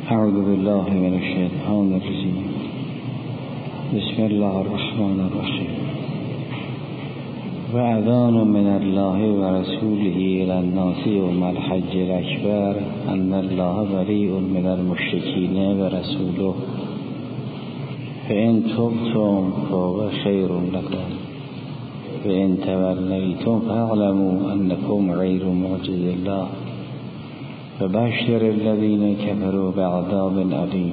اعوذ بالله من الشیطان الرجیم. بسم الله الرحمن الرحیم. و اذان من الله و رسوله الی الناس یوم الحج الاکبر ان الله بریء من المشرکین و رسوله فان تبتم فهو خیر لكم وان تولیتم فاعلموا انکم غیر معجز الله فبشر الذين كفروا بعذاب أليم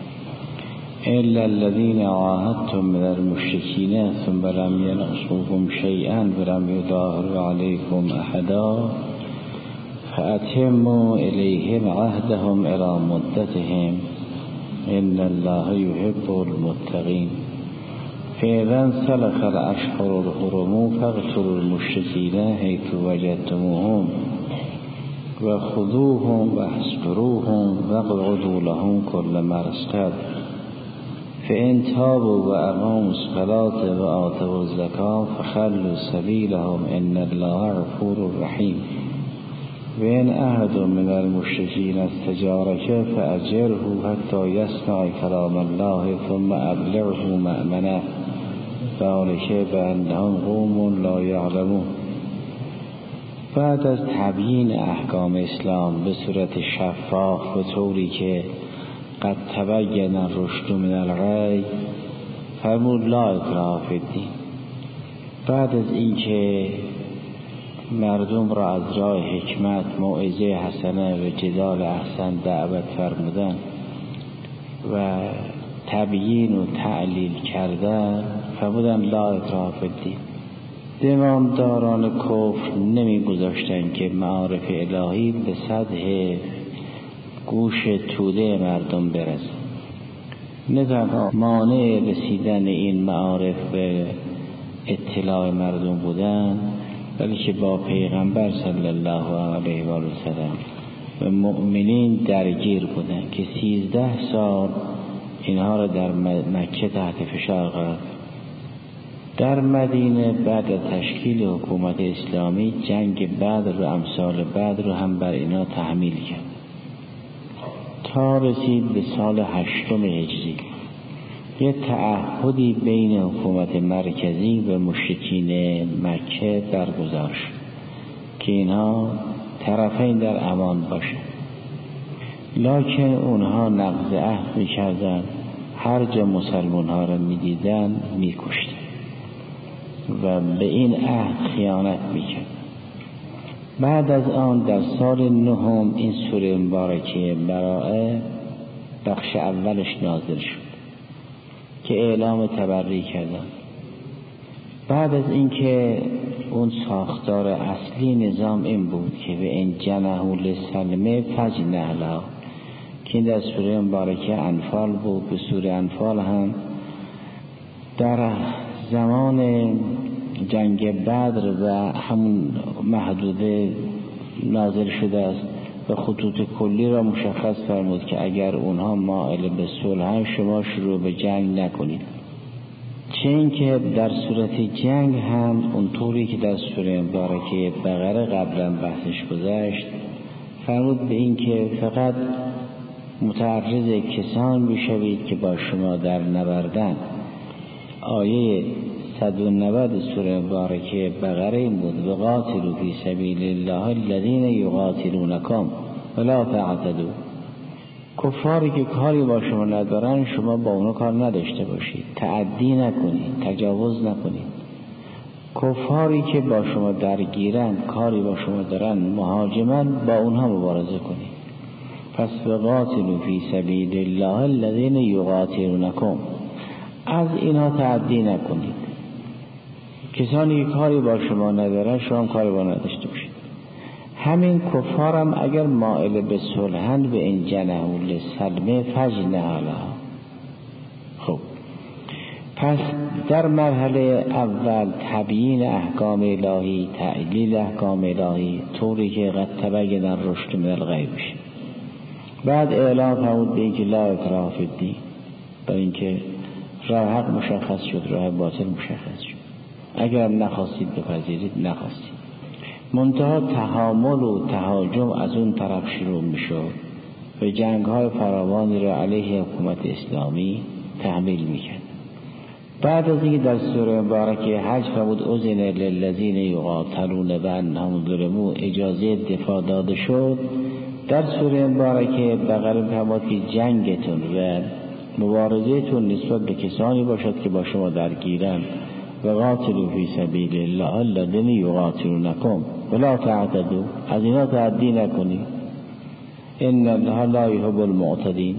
إلا الذين عاهدتم من المشركين ثم لم ينقصوكم شيئا ولم يظاهروا عليكم أحدا فأتموا إليهم عهدهم إلى مدتهم إن الله يحب المتقين فإذا انسلخ الأشهر الحرم فاقتلوا المشركين حيث وجدتموهم و خذوهم و احصروهم و اقعدوا لهم كل مرصد فإن تابوا و اقاموا الصلاة و آتوا الزکاة فخلوا سبیلهم ان الله غفور رحیم و ان احد من المشرکین استجارک فاجره حتی یسمع کلام الله ثم ابلغه مأمنه ذلک بأنهم قوم لا یعلمون. بعد از تبیین احکام اسلام به صورت شفاف و طوری که قد تبین الرشد من الغی فرمود لا اکراه فی الدین. بعد از اینکه مردم را از راه حکمت، موعظه حسنه و جدال احسن دعوت فرمودن و تبیین و تعلیل کردن فرمودن لا اکراه فی الدین. دیوانداران کفر نمی گذاشتن که معارف الهی به سطح گوش توده مردم برسه. نه تنها مانع رسیدن این معارف به اطلاع مردم بودن، بلکه با پیغمبر صلی الله علیه و سلم و مؤمنین درگیر بودن که 13 سال اینها را در مکه تحت فشار قرار. در مدینه بعد از تشکیل حکومت اسلامی جنگ بدر و امثال بدر رو هم بر اینا تحمیل کرد تا رسید به سال 8 هجری. یه تعهدی بین حکومت مرکزی و مشرکین مکه برگزار شد که اینها طرفین در امان باشه، لکن اونها نقض عهد می‌کردن، هر جا مسلمان ها را می‌دیدن می‌کشتن و به این عهد خیانت میکرد. بعد از آن در سال 9 این سوره مبارکه براءه بخش اولش نازل شد که اعلام تبری کردن. بعد از اینکه اون ساختار اصلی نظام این بود که به این جنحوا للسلم فاجنح لها که این در سوره مبارکه انفال بود. به سوره انفال هم در زمان جنگ بدر و همون محدوده نازل شده است و خطوط کلی را مشخص فرمود که اگر اونها مائل به صلح شما شروع به جنگ نکنید. چه این که در صورت جنگ هم اونطوری که در سوره مبارکه بقره قبلا بحثش گذشت فرمود به این که فقط متعرض کسان بشوید که با شما در نبردن. آیه 190 سوره مبارکه بقره این بود و قاتلوا فی سبیل الله الذین یقاتلونکم ولا تعتدوا. کفاری که کاری با شما ندارن شما با اونا کار نداشته باشید، تعدی نکنید، تجاوز نکنید. کفاری که با شما درگیرن، کاری با شما دارن، مهاجمن، با اونها مبارزه کنید. پس وقاتلوا فی سبیل الله الذین یقاتلونکم، از اینها تعدی نکنید. کسانی که کاری با شما ندارن شما هم کاری با نداشته باشید. همین کفارم اگر مائل به صلحند به این جنحوا للسلم فاجنح لها. خب پس در مرحله اول تبیین احکام الهی، تعلیل احکام الهی طوری که قد تبین الرشد من الغی بشه. بعد اعلام فرمود به اینکه لا اکراه فی الدین، برای اینکه راه حق مشخص شد، راه باطل مشخص شد. اگر نخواستید بپذیرید نخواستید. منتها تحامل و تهاجم از اون طرف شروع میشد و جنگ‌های فراوانی را علیه حکومت اسلامی تحمیل می‌کرد. بعد از اینکه در سوره مبارکه حج فرمود اذن للذین یقاتلون بانهم ظلموا اجازه دفاع داده شد، در سوره مبارکه بقیه فرمود که جنگتون و مبارزهتون نسبت به کسانی باشد که با شما درگیرند و قاتلوا فی سبیل الله الذین یقاتلونکم ولا تعتدوا، از اینا تعدی نکنید، ان الله لا یحب المعتدین.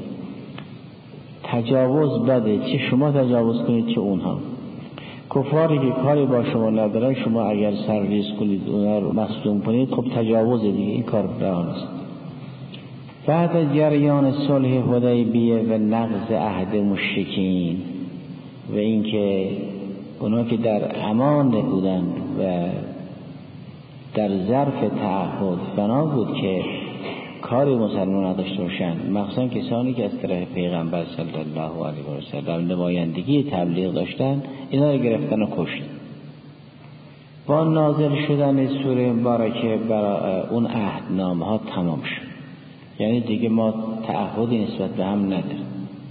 تجاوز بده، چه شما تجاوز کنید چه اونها. کفاری که کاری با شما ندارن شما اگر سرریز کنید اونها رو مصدوم کنید، خب تجاوز دیگه، این کار درست. بعد از جریان صلح حدیبیه و نقض عهد مشرکین و اینکه اونا که در امان بودند و در ظرف تعهد بنا بود که کاری مسلمان نداشته باشند، مخصوصا کسانی که از طرف پیغمبر صلی الله علیه و سلم نمایندگی تبلیغ داشتن، اینا رو گرفتن و کشتن. با نازل شدن سوره مبارکه برای اون عهدنامه ها تمام شد، یعنی دیگه ما تعهدی نسبت به هم نداریم.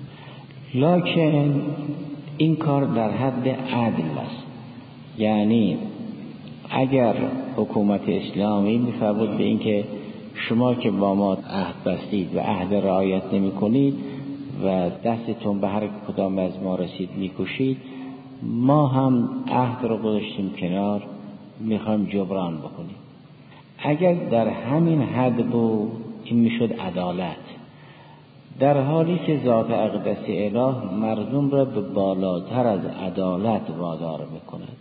لکن این کار در حد عدل است، یعنی اگر حکومت اسلامی می‌فرمود به اینکه شما که با ما عهد بستید و عهد رعایت نمی کنید و دستتون به هر کدام از ما رسید میکشید، ما هم عهد رو گذاشتیم کنار، میخوایم جبران بکنیم. اگر در همین حد بود این میشد عدالت، در حالی که ذات اقدس اله مردم را به بالاتر از عدالت وادار میکند.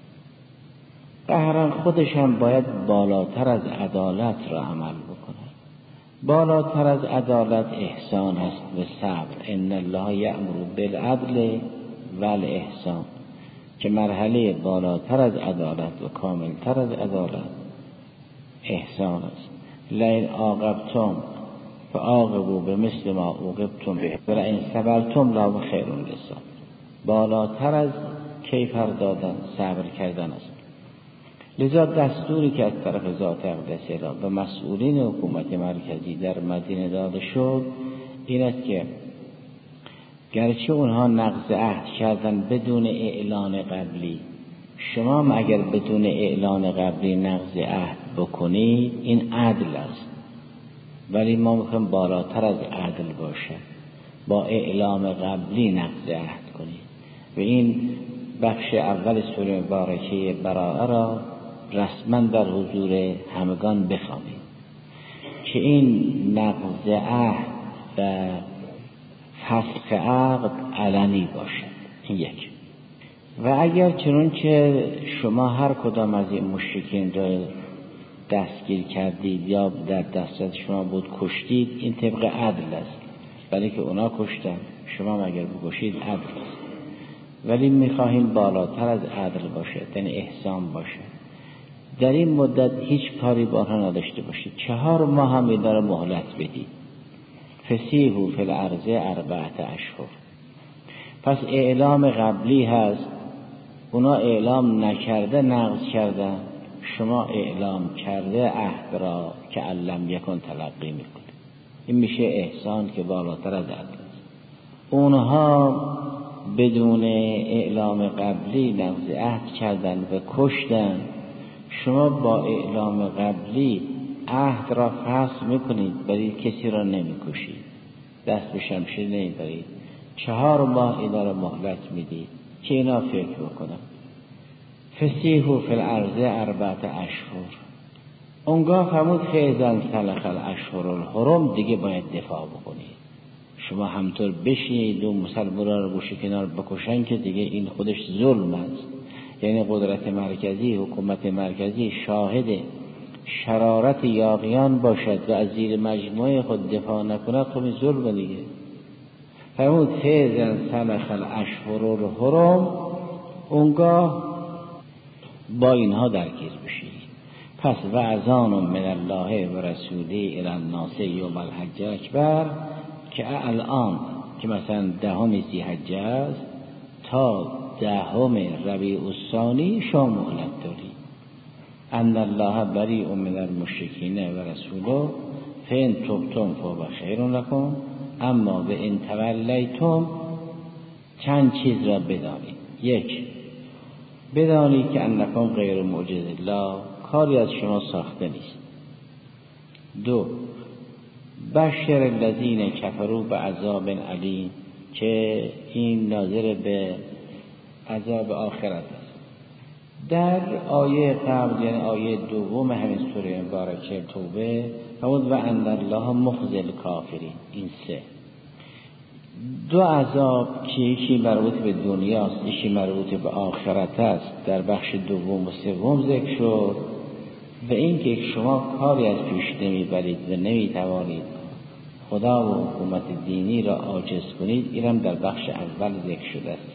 قهران خودش هم باید بالاتر از عدالت را عمل بکند. بالاتر از عدالت احسان است و صبر. ان الله یأمر بالعدل والاحسان، که مرحله بالاتر از عدالت و کاملتر از عدالت احسان است. لئن عاقبتم فعاقبوا بمثل ما عوقبتم به ولئن صبرتم لهو خیر للصابرین. بالاتر از کیفر دادن صبر کردن است. لذا دستوری که از طرف ذات اقدس اله به مسئولین حکومت مرکزی در مدینه داده شد این است که گرچه اونها نقض عهد کردن بدون اعلان قبلی، شما هم اگر بدون اعلان قبلی نقض عهد بکنید این عدل است، ولی ما میخوایم بالاتر از عدل باشه، با اعلام قبلی نقض عهد کنید. و این بخش اول سوره مبارکه براءه را رسما در حضور همگان بخوانید که این نقض عهد و فسخ عقد علنی باشد. این یک. و اگر چنانچه شما هر کدام از این مشرکین را دستگیر کردید یا در دسترس شما بود کشتید، این طبق عدل است، ولی که اونا کشتن شما اگر بکشید عدل است. ولی میخواهیم بالاتر از عدل باشد، یعنی احسان باشد. در این مدت هیچ کاری با آنها نداشته باشید، 4 ماه هم اینا مهلت بدید. فسیحوا فی الارض 4 اشهر. پس اعلام قبلی هست، اونا اعلام نکرده نقض کردن، شما اعلام کرده عهد را که علم یکن تلقی میکنید. این میشه احسان که بالاتر از عدل است. اونها بدون اعلام قبلی نقض عهد کردن و کشتن، شما با اعلام قبلی عهد را فسخ میکنید ولی کسی را نمیکشید، دست به شمشیر نمیبرید، 4 ماه اینا را مهلت میدید که اینا فکر بکنن. فسیحوا فی الارض 4 اشهر. اونگاه فرمود فاذا سلخ الاشهر الحرم، دیگه باید دفاع بکنید. شما همطور بشینید و مسلمانان رو گوشه کنار بکشن که دیگه این خودش ظلم است. یعنی قدرت مرکزی، حکومت مرکزی شاهد شرارت یاغیان باشد و از زیر مجموعه خود دفاع نکند، خب این ظلم دیگه. فرمود فاذا سلخ الاشهر الحرم، اونگاه با اینها درگیر بشید. پس وعظان من الله و رسوله الی الناس یوم الحج اکبر، که الان که مثلا 10 ذی‌حجه است تا 10 ربیع الثانی شما مهلت دارید. ان الله بریء من المشرکین و رسوله فین تبتم فهو خیر لکم اما به ان تولیتم چند چیز را بدانید. یک، بدانید که انکم غیر معجز الله، کاری از شما ساخته نیست. دو، بشر الذین کفروا بعذاب علیم، که این ناظر به عذاب آخرت است. در آیه قبل یعنی آیه دوم همین سوره مبارکه توبه فرمود و ان الله مخزی الکافرین. این سه دو عذاب که یکی مربوط به دنیاست یکی مربوط به آخرت است در بخش دوم و سوم ذکر شد. و این که شما کاری از پیش نمیبرید و نمیتوانید خدا و حکومت دینی را عاجز کنید، اینم در بخش اول ذکر شده است.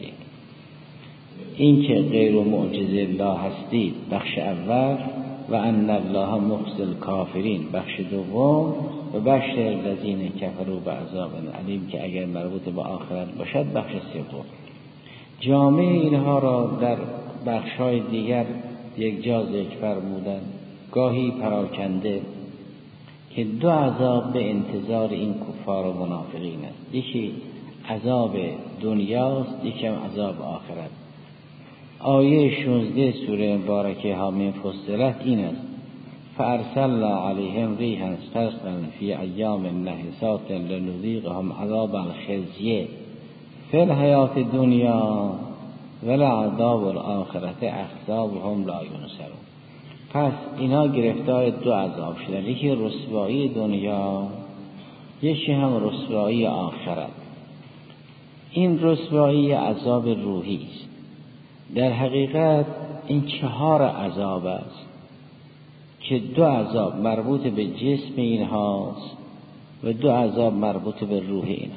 این که غیر معجز الله هستید بخش اول، و ان الله مخزی الکافرین بخش دوم، و بشر الذین کفروا بعذاب علیم که اگر مربوط به آخرت باشد بخش سوم. جامع اینها را در بخش‌های دیگر یک جا ذکر فرمودند، گاهی پراکنده، که دو عذاب به انتظار این کفار و منافقین است. یکی عذاب دنیاست، یکی هم عذاب آخرت. آیه 16 سوره مبارکه حامیم فصلت این است: فارسلنا علیهم ریحا صرصرا فی ایام نحسات لنذیقهم عذاب الخزی فی الحیاة الدنیا ولعذاب الآخرة اخزی وهم لا ینصرون. پس اینا گرفتار دو عذاب شدن، یکی رسوایی دنیا، یکی هم رسوایی آخرت. این رسوایی عذاب روحی است. در حقیقت این 4 عذاب است که دو عذاب مربوط به جسم اینهاست و دو عذاب مربوط به روح اینها.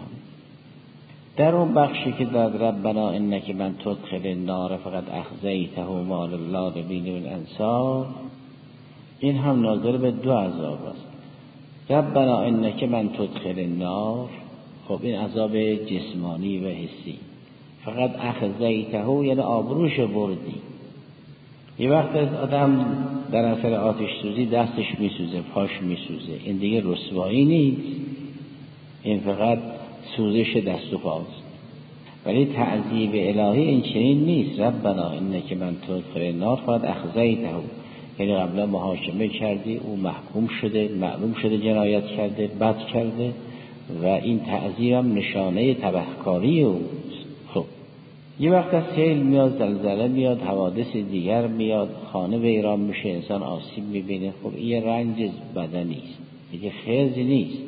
در اون بخشی که داد ربنا انک من تدخل النار فقط اخزیته ما لله بین الانصار، این هم ناظر به دو عذاب است. ربنا انک من تدخل النار، خب این عذاب جسمانی و حسی. فقط اخزیته یعنی آبروش بردی. یه وقت از آدم در اثر آتش سوزی دستش میسوزه، پاش میسوزه، این دیگه رسوایی نیست، این فقط سوزش دست و پاست. ولی تعذیب الهی این چنین نیست. ربنا انک من تدخل النار فقط اخزیته، یعنی قبلا محاکمه کردی، او محکوم شده، معلوم شده جنایت کرده، بد کرده و این تعذیبم نشانه تبهکاری اوست. خب یه وقت از سیل میاد، زلزله میاد، حوادث دیگر میاد، خانه ویران میشه، انسان آسیب میبینه، خب این رنج بدنی است، دیگه خزی نیست.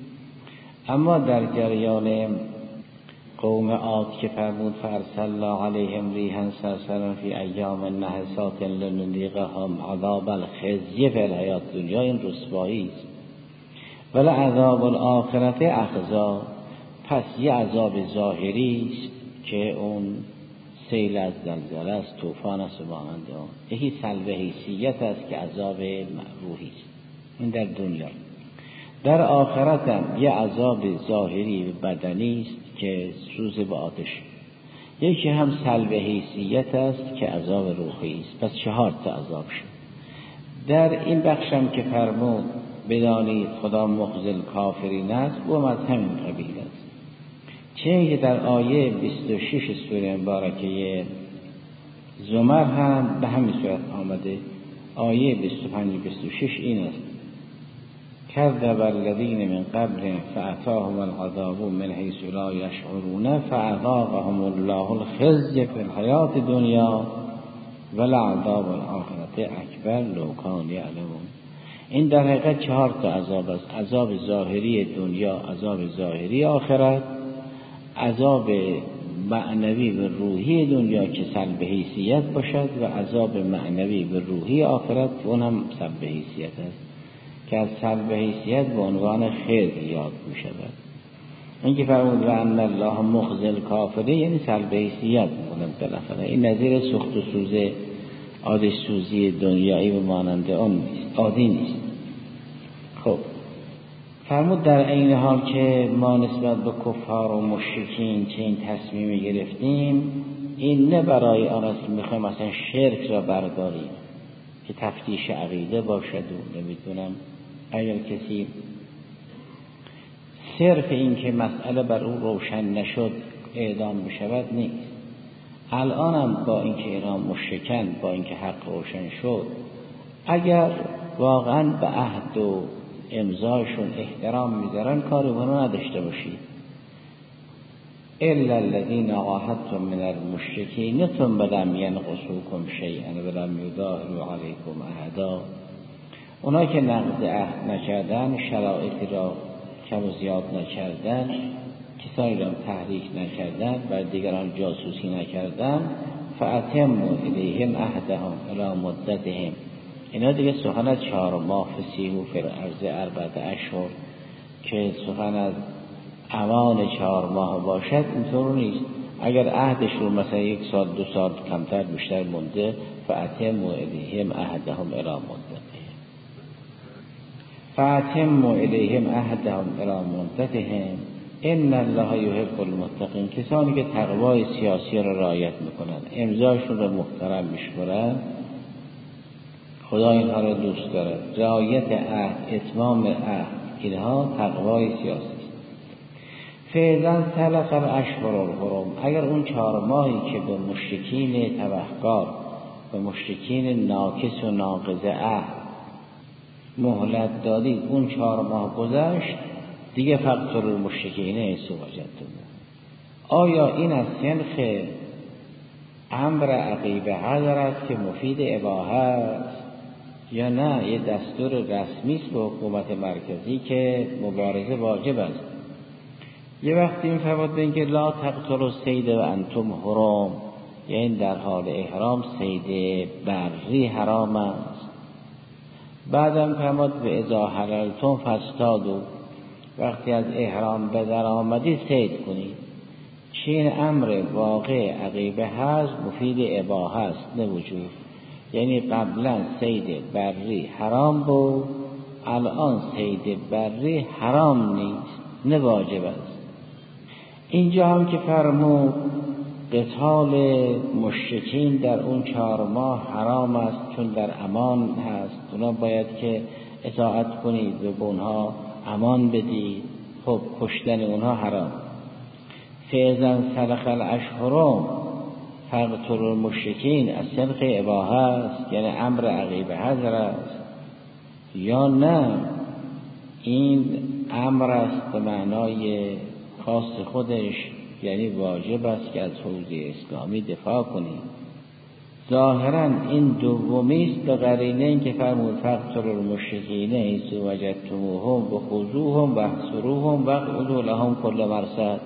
اما در جریان قوم عاد که فرمود فارسلنا علیهم ریحا صرصرا فی ایام نحسات لنذیقهم عذاب الخزی فی الحیاة الدنیا، این رسوایی است. ولی عذاب الآخرت اخزی، پس یه عذاب ظاهری است که اون سیل از زلزله است، طوفان است و مانند آن. یکی سلب حیثیت است که عذاب روحی است، این در دنیا. در آخرت هم یه عذاب ظاهری بدنی است که سوز به آتش. یکی هم سلب حیثیت است که عذاب روحی است. پس 4 تا عذاب شد. در این بخشم که فرمود بدانید خدا مخزی الکافرین است، و از همین قبیل است. چه که در آیه 26 سوره مبارکه زمر هم به همین صورت آمده. آیه 25-26 این است: کذب الذین من قبل فأتاهم العذاب من حیث لا یشعرون فأذاقهم الله الخزی فی الحیاة الدنیا ولعذاب الآخرة اکبر لو کانوا یعلمون. این در حقیقت 4 تا عذاب است: عذاب ظاهری دنیا، عذاب ظاهری آخرت، عذاب معنوی و روحی دنیا که سلب حیثیت باشد و عذاب معنوی و روحی آخرت اون هم سلب حیثیت است که از سلب حیثیت به عنوان خیر یاد می شود. این که فرمود و ان الله مخزی الکافرین یعنی سلب حیثیت بودن بالاخره. این نظیر سوخت و سوزه آتش سوزی دنیایی و مانند آن نیست، عادی نیست. خب فرمود در این حال که ما نسبت به کفار و مشرکین چه این تصمیم گرفتیم، این نه برای آن است که میخوایم مثلا شرک را برداریم که تفتیش عقیده باشد و نمیدونم اگر کسی صرف این که مسئله بر او روشن نشد اعدام بشود نیست. الانم با اینکه اینا مشرکن، با اینکه حق روشن شد، اگر واقعا به عهد و امضاشون احترام میذارن کاری با اونها نداشته باشید. الا الذين عاهدتم من المشرکین ثم لم ينقصوكم شیئا ولم یظاهروا علیکم احدا. اونا که نقض عهد نکردن، شرایطی را کم و زیاد نکردن، کسانی را تحریک نکردن، بر دیگران جاسوسی نکردن، فاتموا الیهم عهدهم الی مدتهم. اینا دیگه سخن از 4 ماه فسیحوا فی الارض 4 اشهر که سخن از امان 4 ماه باشد اینطور نیست. اگر عهدشون مثلا 1 سال 2 سال کمتر بیشتر مونده، فاتموا الیهم عهدهم الی مدتهم، فاتموا الیهم عهدهم الی مدتهم ان الله یحب المتقین. کسانی که تقوای سیاسی را رعایت میکنن، امضاشون را محترم میشمارن، خدا اینها را دوست دارد. رعایت عهد، اتمام عهد، اینها تقوای سیاسی است. فاذا انسلخ الاشهر الحرم. اگر اون 4 ماهی که به مشرکین تبهکار، به مشرکین ناکس و ناقض عهد مهلت دادید، اون 4 ماه گذشت، دیگه فقتلوا المشرکین حیث وجدتموهم. آیا این از سنخ امر عقیبه حضر است که مفید اباحه است، یا نه یه دستور رسمی است به حکومت مرکزی که مبارزه واجب است؟ یه وقتی این فرمودن که لا تقتلوا الصید و انتم حرم، یعنی در حال احرام صید بری حرام است. بعدم فرمود و اذا حللتم فاصطادوا، وقتی از احرام به در آمدید صید کنید. چین امر واقع عقیبه هست مفید اباحه است نه وجوب. یعنی قبلا صید بری حرام بود، الان صید بری حرام نیست نه واجب است. اینجا هم که فرمود قتال مشرکین در اون 4 ماه حرام است چون در امان هست، اونا باید که اطاعت کنید و به اونها امان بدید. خب کشتن اونها حرام. فاذا انسلخ الاشهر فاقتلوا المشرکین از سنخ اباحه است، یعنی امر عقیبه حضر است، یا نه این امر است به معنای خاص خودش، یعنی واجب است که از حوزه اسلامی دفاع کنید. ظاهرا این دومی است به قرینه این که فرمود فقتلوا المشرکین حیث وجدتموهم بخذوهم واحصروهم واقعدوا لهم کل مرصد.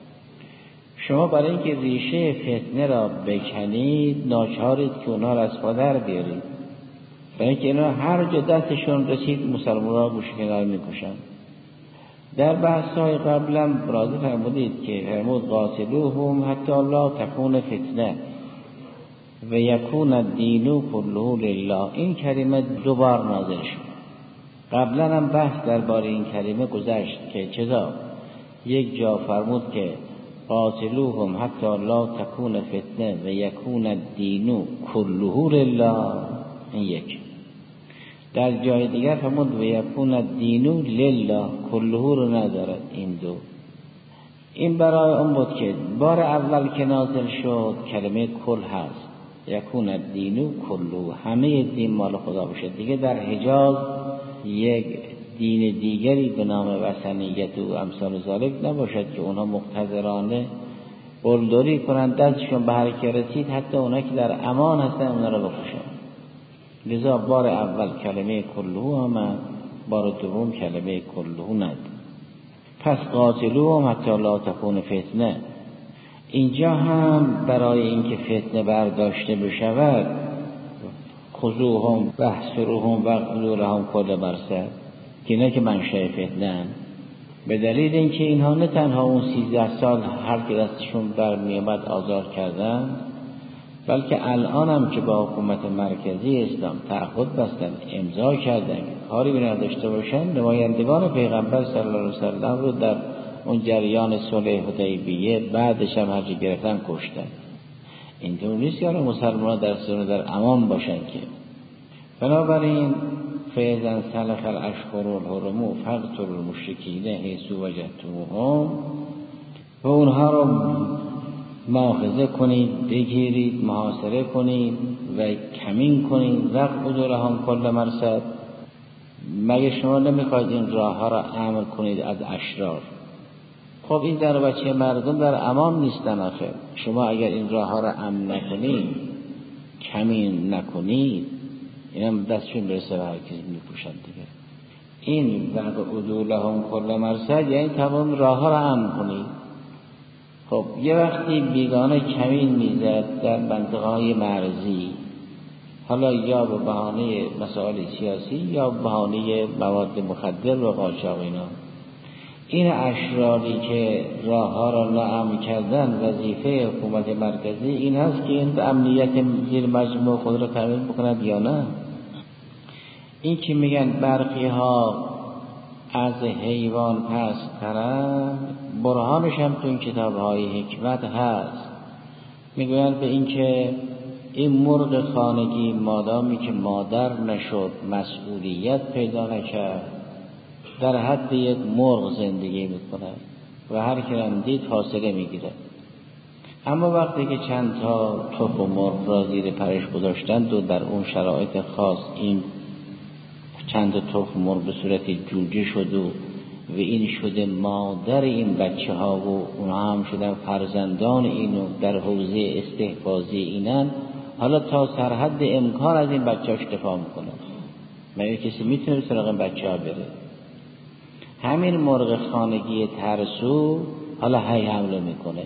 شما برای اینکه ریشه فتنه را بکنید ناچارید که اونها را از پا در بیارید، برای اینکه اینا هر جا دستشون رسید مسلمان را گوش کنار میکشند. در بحث‌های قبلا راضی فرمودید که فرمود قاتلوهم حتی لا تکون فتنه و یکون الدین کله لله. این کلمه 2 بار نازل شد. قبلا هم بحث درباره این کلمه گذشت که چرا. یک جا فرمود که قاتلوهم حتی لا تکون فتنه و یکون الدین کله لله، این یک. در جای دیگر فرمود و یکون الدین لله، کله رو ندارد. این 2 این برای اون بود که بار اول که نازل شد کلمه کل هست، یکون الدین کله، همه دین مال خدا باشه. دیگه در حجاز یک دین دیگری به نام وثنیت و امثال ذالک نباشد که اونها مقتدرانه قلدری کنند دستشون به هر کی رسید، حتی اونها که در امان هستن اونها رو بکشن. لذا بار اول کلمه کله آمد، بار دوم کلمه کله ند. پس قاتلوهم حتی لا تکون فتنه. اینجا هم برای اینکه فتنه برداشته بشود خذوهم واحصروهم واقعدوا لهم کل مرصد، که نه که منشأ فتنه، به دلیل اینکه اینها نه تنها اون 13 سال هر که دستشون برمی آمد آزار کردن، بلکه الان هم که با حکومت مرکزی اسلام تعهد بستن، امضا کردن، کاری به نداشته باشن، نمایندگان پیغمبر صلی الله علیه وسلم رو در اون جریان صلح حدیبیه بعدش هم هرچی گرفتن کشتن. اینطور نیست که مسلمانان در امان باشن که. بنابراین فاذا سلخ الاشهر الحرم فاقتلوا المشرکین حیث وجدتموهم، و اونها رو مؤاخذه کنید، بگیرید، محاصره کنید و کمین کنید. وقعدوا لهم کل مرصد. مگه شما نمیخواید این راه ها را امن کنید از اشرار؟ خب این در بچه مردم در امان نیستن آخه. شما اگر این راه ها را امن نکنید، کمین نکنید، اینم دستشون برسه به هر کسی میپوشن دیگه. این وقعدوا لهم کل مرصد یعنی تمام راه ها را امن کنید. خب یه وقتی بیگانه کمین میزد در منطقه‌های مرزی، حالا یا به بهانه مسائل سیاسی یا به بهانه مواد مخدر و قاچاق اینا، این اشراری که راه ها را ناامن کردن، وظیفه حکومت مرکزی این هست که این امنیت زیر مجموع خود را تامین بکند یا نه. این که میگن برخی ها از حیوان پست‌ترند، برهانش هم تو این کتاب‌های حکمت هست. میگویند به این که این مرغ خانگی مادامی که مادر نشد، مسئولیت پیدا نکرد، در حد یک مرغ زندگی میکنه و هر کی را دید فاصله میگیره. اما وقتی که چند تا تخم مرغ را زیر پرش گذاشتند و در اون شرایط خاص این چند تا تخم مرغ به صورت جوجه شد و این شده مادر این بچه ها و اونها هم شدن فرزندان اینو در حوزه استحفاظی اینن، حالا تا سرحد امکان از این بچه هاش دفاع میکنن. مگه کسی میتونه سراغ این بچه ها بره؟ همین مرغ خانگی ترسو حالا حمله میکنه.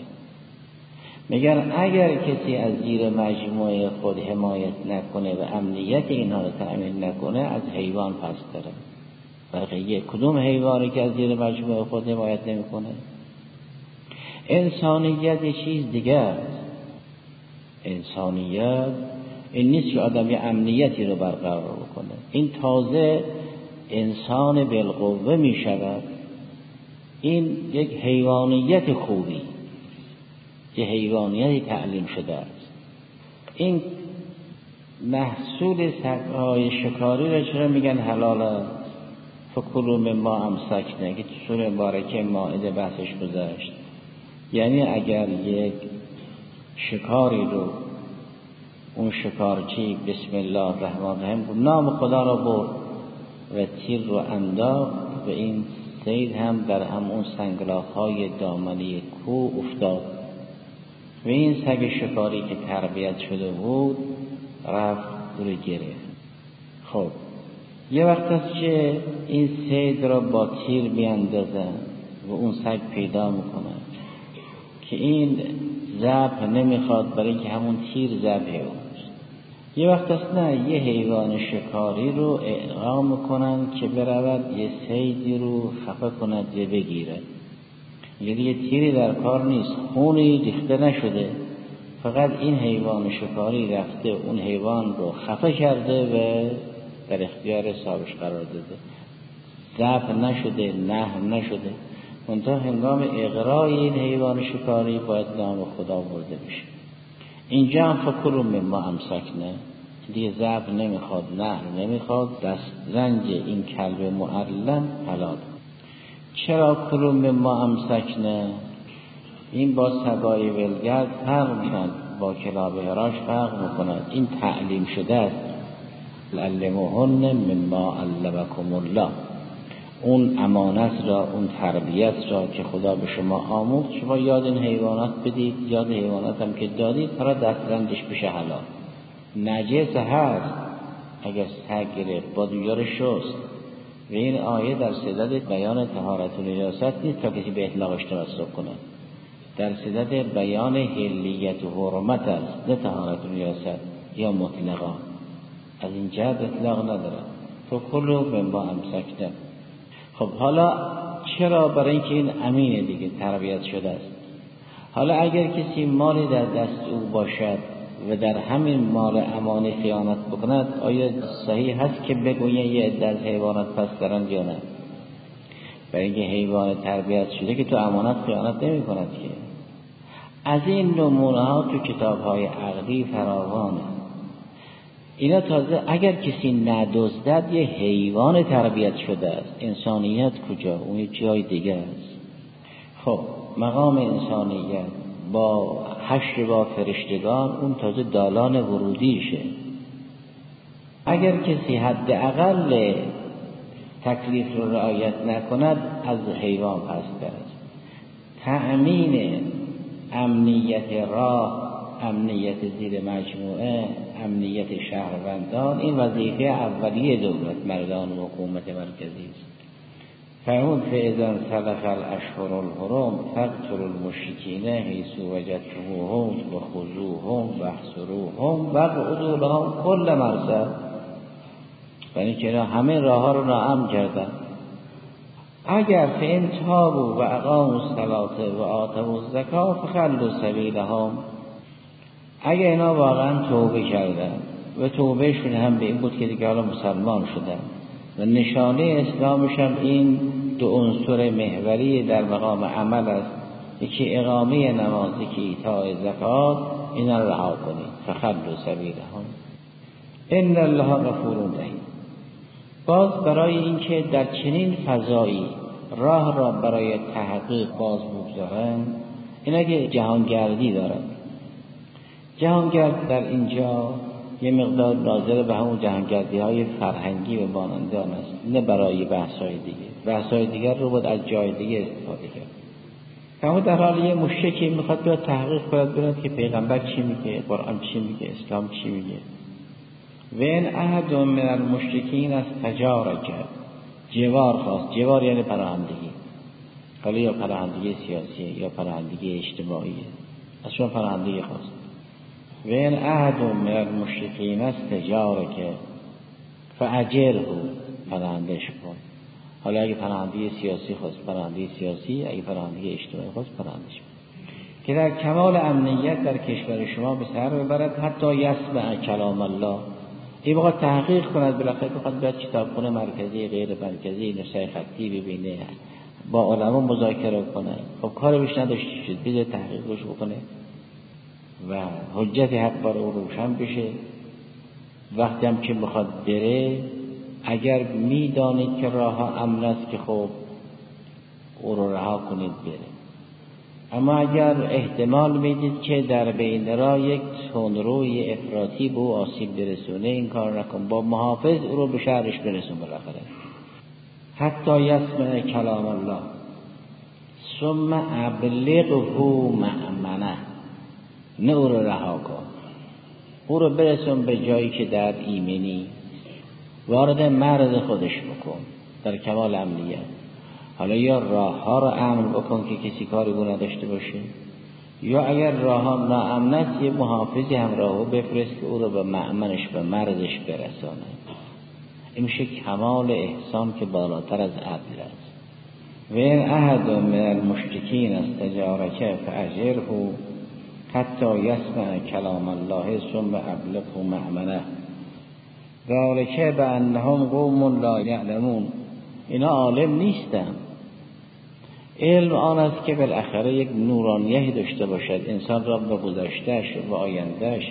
میگن اگر کسی از زیر مجموعه خود حمایت نکنه و امنیت اینها رو تأمین نکنه، از حیوان پست‌تره. برای کدوم حیوانی که از زیر مجموعه خود حمایت نمیکنه؟ انسانیت یه چیز دیگه است. انسانیت این نیست که آدم یه امنیتی رو برقرار بکنه. این تازه انسان بالقوه می شود. این یک حیوانیت خوبی، یه حیوانیتی تعلیم شده است. این محصول سگ‌های شکاری را چرا میگن حلال است؟ فکلوا مما امسکنا که تو سوره مبارکه مائده بحثش گذشت. یعنی اگر یک شکاری رو، اون شکارچی بسم الله الرحمن الرحیم نام خدا را برد و تیر رو انداخت و این صید هم در همون سنگلاخ‌های دامنه کوه افتاد و این سگ شکاری که تربیت شده بود رفت او رو گرفت. خب یه وقت است که این صید را با تیر بیاندازن و اون سگ پیدا میکنن که این ذبح نمیخواد برای اینکه همون تیر ذبح اوست. یه وقت است نه، یه حیوان شکاری رو اعلام میکنن که برود یه صیدی رو خفه کند یا بگیره. یعنی یه تیری در کار نیست، خونی ریخته نشده، فقط این حیوان شکاری رفته اون حیوان رو خفه کرده و در اختیار صاحبش قرار داده. ذبح نشده، نحل نشده. منتها هنگام اغرای این حیوان شکاری باید نام خدا برده بشه. اینجا هم فکلوا مما امسکنا، دیگه ذبح نمیخواد، نحل نمیخواد، دسترنج این کلب معلم حلال. چرا کلوا مما امسکنا؟ این با سگای ولگرد فرق میکند، با کلاب هراش فرق میکند. این تعلیم شده است. علموهن مما علمکم الله. اون امانت را، اون تربیت را که خدا به شما آموخت، شما یاد این حیوانات بدید. یاد حیوانات هم که دادید حالا دسترنجش بشه حلال. نجس هست اگر سگ گرفت با دیار شست، و این آیه در صدد بیان طهارت و نجاست نیست تا کسی به اطلاقش توسل کنه، در صدد بیان حلیت و حرمت است، نه طهارت و نجاست یا مطلقا. از این جهت اطلاق نداره. فکلوا مما امسکنا. خب حالا چرا؟ برای اینکه این امینه دیگه، تربیت شده است. حالا اگر کسی مالی در دست او باشد و در همین مال امانه خیانت بکند، آیا صحیح هست که بگوین یه عده از حیوانات پست‌ترند یا نه؟ برای اینکه حیوان تربیت شده که تو امانت خیانت نمی کند که. از این نمونه ها تو کتاب های عقلی فراوانه. اینا تازه اگر کسی ندزدد یه حیوان تربیت شده است. انسانیت کجا؟ اون یه جای دیگه است. خب مقام انسانیت با حشر با فرشتگان اون تازه دالان ورودیشه. اگر کسی حداقل تکلیف رو رعایت نکند از حیوان پست‌تر است. تأمین امنیت راه، امنیت زیر مجموعه، امنیت شهروندان، این وظیفه اولیه دولت مردان و حکومت مرکزی است. فرمود فاذا انسلخ الاشهر الحرم فاقتلوا المشرکین حیث وجدتموهم وخذوهم واحصروهم واقعدوا لهم کل مرصد. یعنی که همه راه ها رو ناامن کردن. اگر فان تابوا و اقاموا الصلاة و آتوا الزکاة فخلوا سبیلهم، اگر اینا واقعا توبه کردن و توبهشون هم به این بود که دیگه حالا مسلمان شدن و نشانه اسلامش هم این دو عنصر محوری در مقام عمل است، یکی اقامه نماز، یکی ایتاء زکات، اینا رو رها کنید. فخلوا سبیلهم ان الله غفور رحیم. باز برای اینکه در چنین فضایی راه را برای تحقیق باز بگذارند، اینا که جهانگردی دارند. جهانگرد در اینجا یه مقدار ناظر به همون جهانگردی‌های فرهنگی و مانندان است، نه برای بحث‌های دیگه. بحث‌های دیگر رو باید از جای دیگه استفاده کرد. اما در حال یه مشرکی میخواد بیاد تحقیق کنه ببیند که پیغمبر چی میگه، قرآن چی میگه، اسلام چی میگه. و این احد من المشرکین استجارک، جوار خواست. جوار یعنی پناهندگی، حالا یا پناهندگی سیاسی یا پناهندگی اجتماعی، اصلا پناهندگی خواست. و این احد من المشرکین استجارک فاجره، پناهندش کن. حالا اگه پناهندگی سیاسی خواست پناهندگی سیاسی، اگه پناهندگی اجتماعی خواست پناهندش کن، که در کمال امنیت در کشور شما به سر ببرد حتی یسمع کلام الله. این بخواد تحقیق کند، بالاخره بخواد بیاد کتابخونه مرکزی، غیر مرکزی، نسخه خطی ببینه، با علما مذاکره کنه. خب کار بهش نداشت شد، بیاد تحقیقش بکنه و حجت حق بر او روشن بشه. وقتی هم که بخواد بره، اگر میدانید که راه امن است که خب او رو رها کنید بره. اما اگر احتمال میدید که در بین راه یک تندروی افراطی به او آسیب برسونه، این کار نکن، با محافظ او رو به شهرش برسون بالاخره. حتی یسمع کلام الله ثم ابلغه مأمنه، نه او رو رها کن، او رو برسون به جایی که در ایمنی، وارد مرز خودش بکن در کمال امنیت. حالا یا راه ها رو امن بکن که کسی کاری با نداشته باشه، یا اگر راه ها ناامن است یه محافظی همراهو بفرست که او رو به مأمنش، به مرزش برسانه. این میشه کمال احسان که بالاتر از عدل است. و این احد من المشرکین استجارک فاجره حتی یسمع کلام الله ثم ابلغه مأمنه ذلک بانهم قوم لا یعلمون. اینا عالم نیستن. علم آن است که بالاخره یک نورانیتی داشته باشد، انسان را به گذشته‌اش و آینده‌اش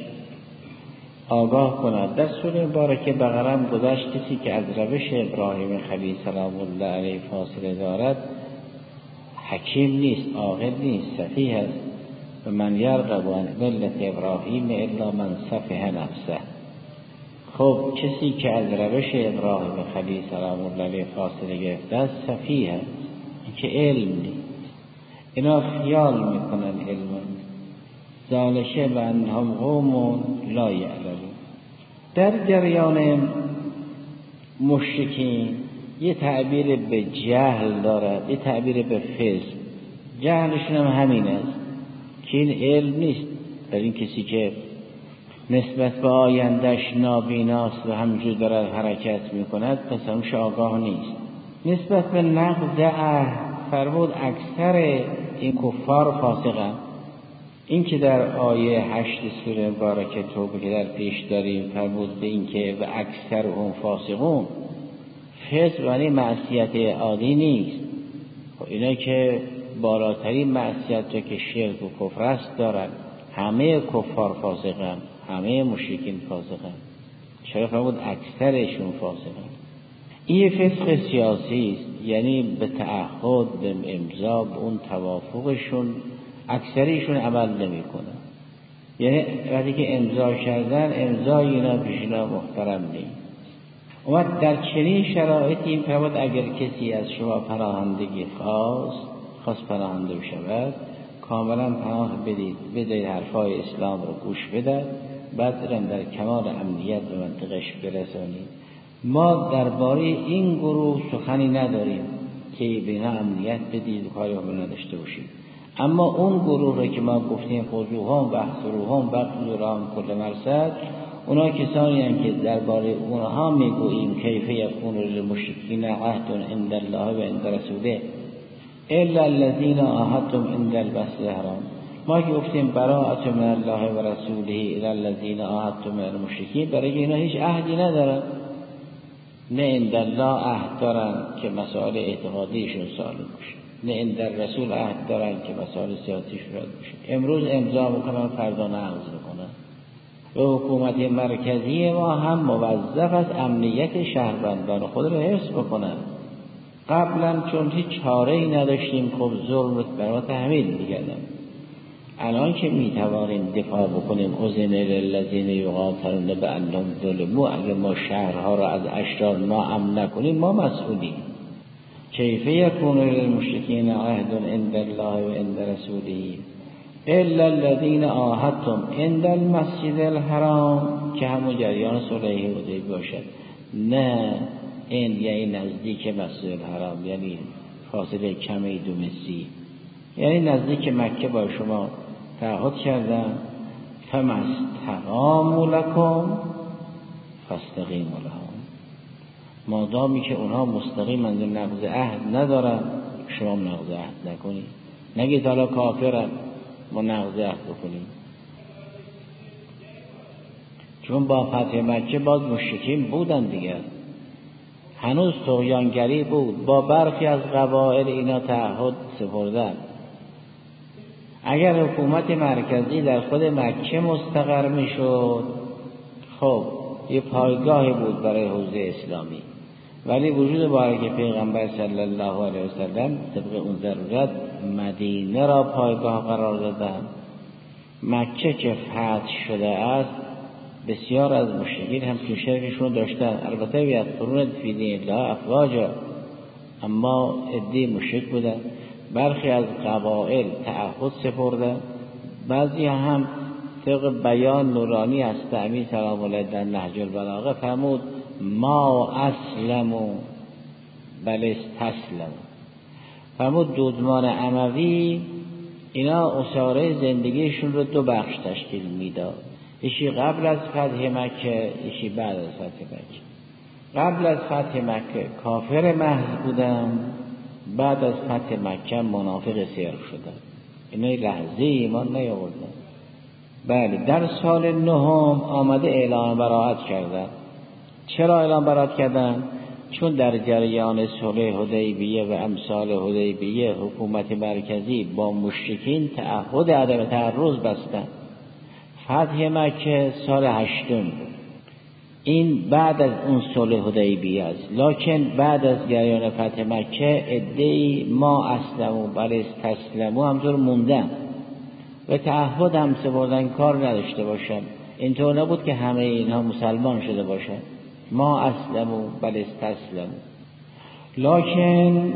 آگاه کند. در سوره مبارکه بقره گذشت کسی که از روش ابراهیم خلیل سلام الله علیه فاصله دارد حکیم نیست، عاقل نیست، سفیه است. و من یرغب عن ملت ابراهیم الا من سفه نفسه. خب کسی که از روش ابراهیم خلیل سلام الله علیه فاصله گرفته است سفیه است، این که علم نیست. اینا خیال میکنن علم. ذالک بانهم قوم لا یعلمون. در جریان مشرکین یه تعبیر به جهل دارد، یه تعبیر به فسق. جهلشون هم همین است که این علم نیست. در این کسی که نسبت به آیندهش نابیناست و همینجور داره حرکت میکند، پس همش آگاه نیست. نسبت به نقض عهد فرمود اکثر این کفار فاسقن. این که در آیه 8 سوره مبارکه توبه که در پیش داریم فرمود به این که و اکثر اون فاسقون، فسق یعنی معصیت عادی نیست. اینا که بالاترین معصیت رو که شرک و کفر است دارن. همه کفار فاسقن، همه مشرکین فاسقن. چرا فرمود اکثرشون فاسقن؟ این فسق سیاسی است، یعنی به تعهد، به امضا، به اون توافقشون اکثریشون عمل نمیکنه. یعنی وقتی که امضا کردن، امضای اینا پیش اینا محترم نیست. اومد در چنین شرایطی این فرمود اگر کسی از شما پناهندگی خواست پناهنده شود، کاملا پناه بدید حرفای اسلام رو گوش بده، بعد در کمال امنیت به منطقش برسانید. ما درباره این گروه سخنی نداریم که بینا امنیت بدید و کاری با نداشته باشید، اما اون گروه رو که ما گفتیم خذوهم و احصروهم و اقتلوهم کل مرصد، اونا کسانی هستند که درباره اونها میگوییم کیف یکون للمشرکین عهد عند الله و عند رسوله الا الذين عاهدتم عند المسجد الحرام. ما که گفتیم براءة من الله و رسوله الی الذین عاهدتم من المشرکین، برای اینا هیچ عهدی ندارن، نه عند الله عهد دارن که مسائل اعتقادیشون سالم باشه، نه عند رسول عهد دارن که مسائل سیاسیشون رد بشه. امروز امضا میکنن، فردا نقض میکنن. و حکومت مرکزی ما هم موظف است امنیت شهروندان خود رو حفظ بکنن. قبلا چون هیچ چاره‌ای نداشتیم، خب ظلم بر ما تحمیل می‌کردن. الان که میتوانیم دفاع بکنیم، اذن للذین یقاتلون بانهم ظلموا، اگر ما شهرها را از اشرار ما امن نکنیم ما مسئولیم. کیف یکون للمشرکین عهد عند الله و عند رسوله الا الذین عاهدتم عند المسجد الحرام، که همون جریان صلح حدیبیه باشد. نه این یعنی نزدیک مسجد الحرام، یعنی فاصله کمی 2 متری، یعنی نزدیک مکه با شما تعهد کردن. فما استقاموا لکم فاستقیموا لهم، مادامی که اونها مستقیما نقض عهد ندارن شما نقض عهد نکنید. نگید حالا کافرن ما نقض عهد بکنیم، چون با فتح مکه باز مشرکین بودن دیگر، هنوز طغیانگری بود، با برخی از قبایل اینا تعهد سپردن. اگر حکومت مرکزی در خود مکه مستقر میشد، خب یه پایگاهی بود برای حوزه اسلامی، ولی وجود بارک پیغمبر صلی الله علیه وسلم طبق اون ضرورت مدینه را پایگاه قرار دادن. مکه که فتح شده است، بسیار از مشرکین هم تو شرکشون داشتن، البته یدخلون فی دین الله افواجا، اما عده مشرک بودن. برخی از قبایل تعهد سپردن، بعضی هم طبق بیان نورانی از امیر سلام الله در نهج البلاغه فرمود ما اسلموا بل استسلموا، فرمود دودمان اموی اینا اساره زندگیشون رو 2 بخش تشکیل میداد، یکی قبل از فتح مکه، یکی بعد از فتح مکه. قبل از فتح مکه کافر محض بودن، بعد از فتح مکه منافق صرف شدن، اینا لحظه ایمان نیاوردن. بله، در سال 9 آمده اعلان براءت کردن. چرا اعلان براءت کردن؟ چون در جریان صلح حدیبیه و امثال حدیبیه حکومت مرکزی با مشرکین تعهد عدم تعرض بستن. فتح مکه سال 8، این بعد از اون صلح حدیبیه است، لکن بعد از جریان فتح مکه عده‌ای ما اسلموا بل استسلموا همطور موندن و تعهد هم سپردن، کار نداشته باشن. اینطور نبود که همه اینها مسلمان شده باشن. ما اسلموا بل استسلموا، لکن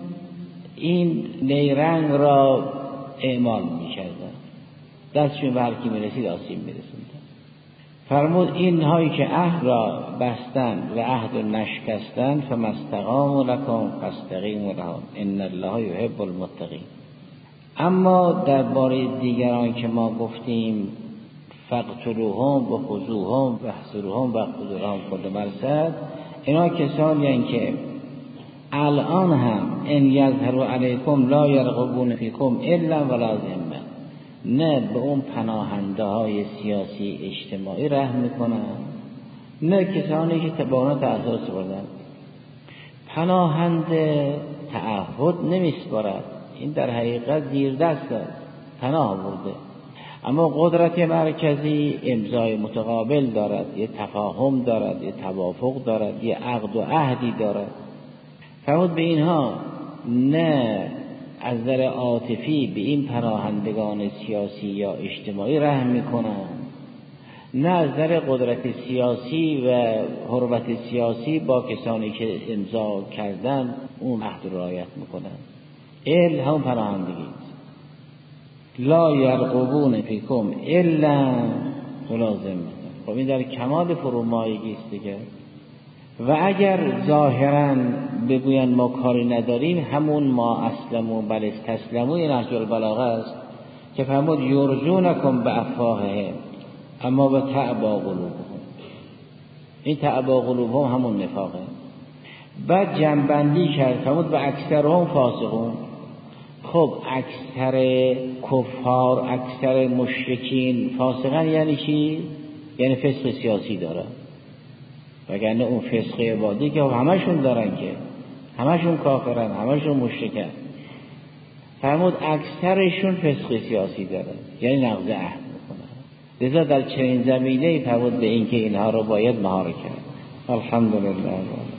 این نیرنگ را اعمال می‌کردن، دستشون به هر کی می‌رسید آسیب می‌رسوندن. فرمود اینهایی که عهد را بستند و عهد را نشکستند فما استقاموا لکم فاستقیموا لهم ان الله یحب المتقین. اما درباره دیگران که ما گفتیم فاقتلوهم و خذوهم و احصروهم و اقتلوهم کل مرصد، اینا کسانی هستند که الان هم ان یظهروا علیکم لا یرقبون فیکم الا ولا ذمه، نه به اون پناهنده های سیاسی اجتماعی رحم میکنن، نه کسانی که تبعانات اساس بردن. پناهنده تعهد نمیسپارد، این در حقیقت زیر دست است، پناه برده. اما قدرت مرکزی امضای متقابل دارد، یه تفاهم دارد، یه توافق دارد، یه عقد و عهدی دارد. فرمود به اینها نه از نظر عاطفی به این پناهندگان سیاسی یا اجتماعی رحم میکنن، نه از نظر قدرت سیاسی و حرمت سیاسی با کسانی که امضا کردن اون عهد رعایت میکنن. هم پناهندگی لا یرقبون فیکم الا ولا ذمة. خب این در کمال فرومایگی است دیگه. و اگر ظاهرا بگوین ما کاری نداریم، همون ما اسلموا بل استسلموا این نهج البلاغه است که فرمود یرجونکم بافواههم اما به تعبا قلوبهم. این تعبا قلوبهم همون نفاقه. بعد جنبندی کرد فرمود و اکثرهم فاسقون. خب اکثر کفار، اکثر مشرکین فاسقن یعنی چی؟ یعنی فسق سیاسی داره، وگرنه اون فسق عبادی که همشون دارن، که همشون کافرن، همشون مشرکن. فرمود اکثرشون فسق سیاسی داره، یعنی نقض عهد میکنن. لذا در چنین زمینه‌ای فرمود به این که اینها رو باید مهار کرد. الحمدلله.